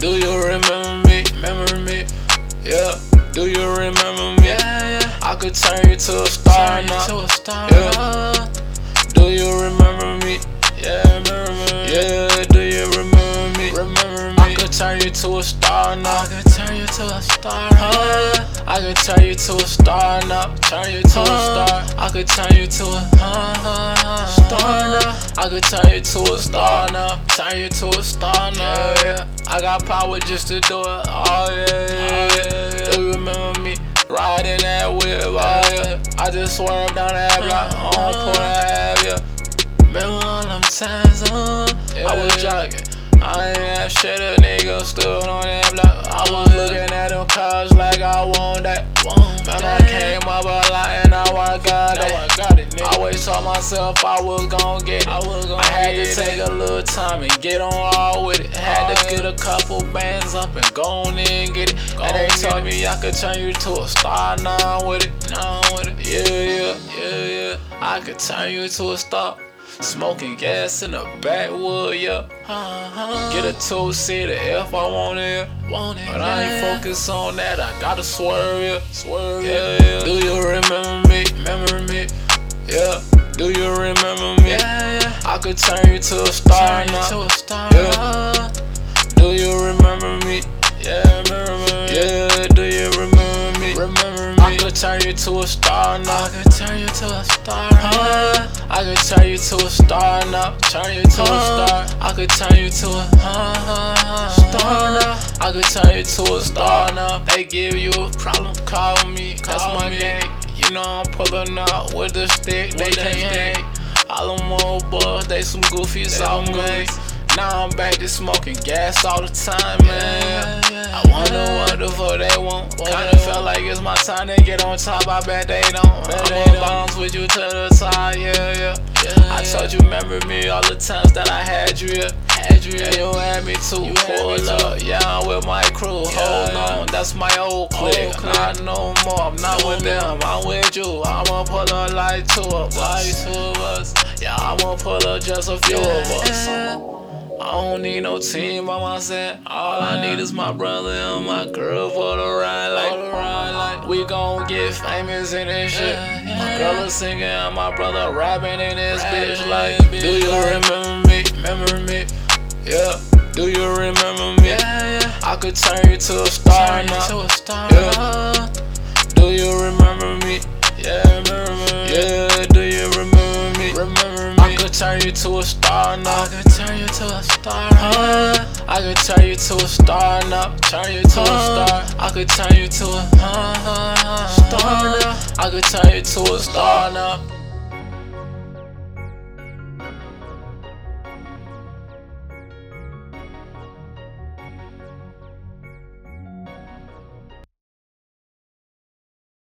Do you remember me? Remember me? Yeah. Do you remember me? Yeah. I could turn you to a star now. Yeah. Do you remember me? Yeah, remember me. Yeah, do you remember me? Remember me? I could turn you to a star now. I could turn you to a star. I could turn you to a star now. Turn you to a star. I could turn you to a star now. I could turn you to a star now. Turn you to a star now. Yeah. I got power just to do it. Oh yeah. Do you remember me? Riding that whip, oh yeah. I just swerved down that block on point half, yeah. Remember all them times, I was jogging. I ain't have shit, a nigga stood on that block. I was looking at them cars like I want that. Man, I came up a lot and now I got it. I always told myself I was gon' get it. I had to take a little time and get on all with it. Had to get a couple bands up and go on in and get it. And they told me I could turn you to a star. Now I'm with it. Yeah. I could turn you to a star. Smoking gas in the backwood, yeah. Get a 2-seater if I want it, but I ain't focused on that. I gotta swerve, yeah. Do you remember me? Remember me? Yeah. Do you remember me? Yeah. I could turn you to a star now. Yeah. Do you remember me? Yeah, remember me. Yeah. Do you remember me? Remember me? I could turn you to a star now. I could turn you to a star. I could turn you to a star now. Turn you to a star. I could turn you to a star now. I could turn you to a star now. They give you a problem, call me. That's my gang. You know I'm pulling out with the stick. They can't hang. All them old boys, they some goofies out, man. Now I'm back to smoking gas all the time, man. I wonder what they want. Kinda felt like it's my time to get on top. I bet they don't. I'ma bounce with you to the top, yeah. I told you, remember me all the times that I had you, yeah. And you had me too. Pull up, yeah, I'm with my crew. Hold on, that's my old clique. Not no more, I'm not with them, I'm with you. I'ma pull up like two of us. Yeah, I'ma pull up just a few of us. I don't need no team by myself. All I need is my brother and my girl for the ride. Like we gon' get famous in this shit. My girl is singing and my brother rapping in this bitch. Like, do you remember me? Remember me? Yeah. Do you remember me? I could turn you to a star now. Yeah. Do you remember me? Yeah, remember me. Yeah. Do you remember me? Remember me? I could turn you to a star now. I could turn you to a star. I could turn you to a star now. Turn you to a star. I could turn you to a star now. I could turn you to a star now.